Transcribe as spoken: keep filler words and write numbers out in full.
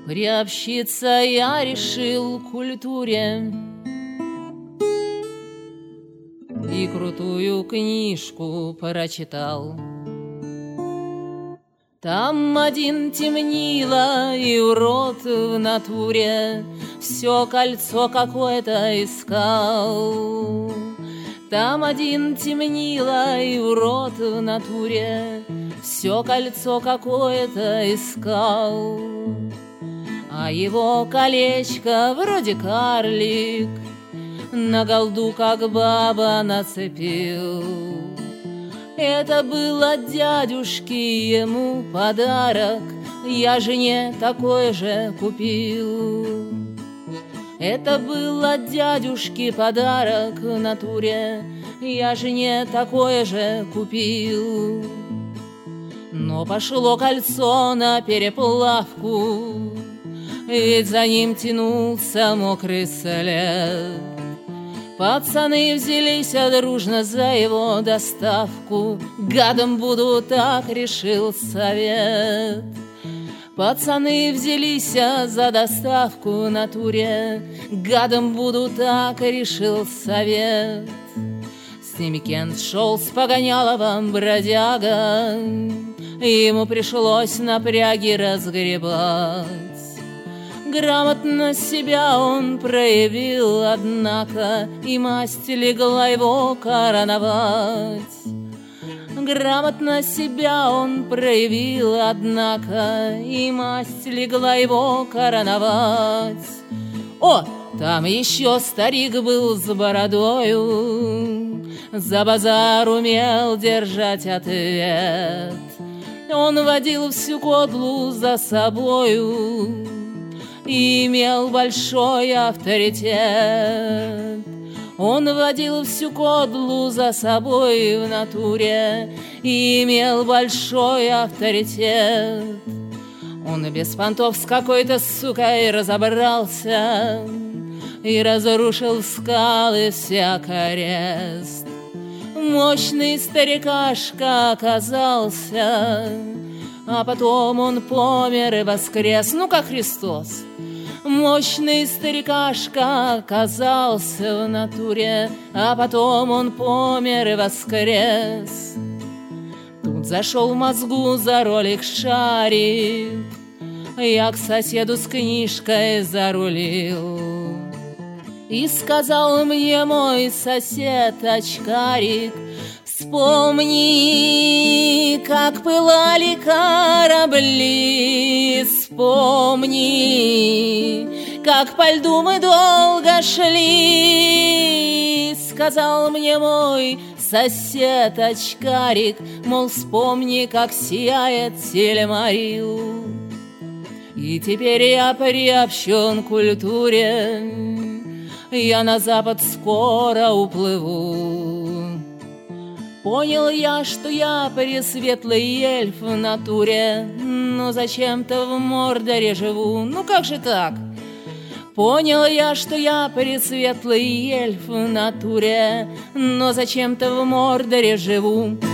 Приобщиться я решил к культуре и крутую книжку прочитал. Там один темнило и урод в натуре все кольцо какое-то искал. Там один темнило и урод в натуре все кольцо какое-то искал. А его колечко вроде карлик на голду как баба нацепил. Это был от дядюшки ему подарок, я жене такой же купил. Это был от дядюшки подарок в натуре, я жене такое же купил. Но пошло кольцо на переплавку, ведь за ним тянулся мокрый след. Пацаны взялись дружно за его доставку, гадом буду, так решил совет. Пацаны взялись за доставку в натуре, гадом буду, так решил совет. С ними Кент шел с Погоняловым бродяга, ему пришлось напряги разгребать. Грамотно себя он проявил, однако, и масть легла его короновать. Грамотно себя он проявил, однако, и масть легла его короновать. О, там еще старик был с бородою, за базар умел держать ответ. Он водил всю кодлу за собою и имел большой авторитет. Он водил всю кодлу за собой в натуре и имел большой авторитет. Он без понтов с какой-то сукой разобрался и разрушил скалы всяк арест. Мощный старикашка оказался, а потом он помер и воскрес, ну как Христос. Мощный старикашка оказался в натуре, а потом он помер и воскрес. Тут зашел в мозгу за ролик шарик, я к соседу с книжкой зарулил. И сказал мне мой сосед-очкарик: вспомни, как пылали корабли, вспомни, как по льду мы долго шли. Сказал мне мой сосед-очкарик, мол, вспомни, как сияет Сильмарил. И теперь я приобщен к культуре, я на запад скоро уплыву. Понял я, что я пресветлый эльф в натуре, но зачем-то в Мордоре живу. Ну как же так? Понял я, что я пресветлый эльф в натуре, но зачем-то в Мордоре живу.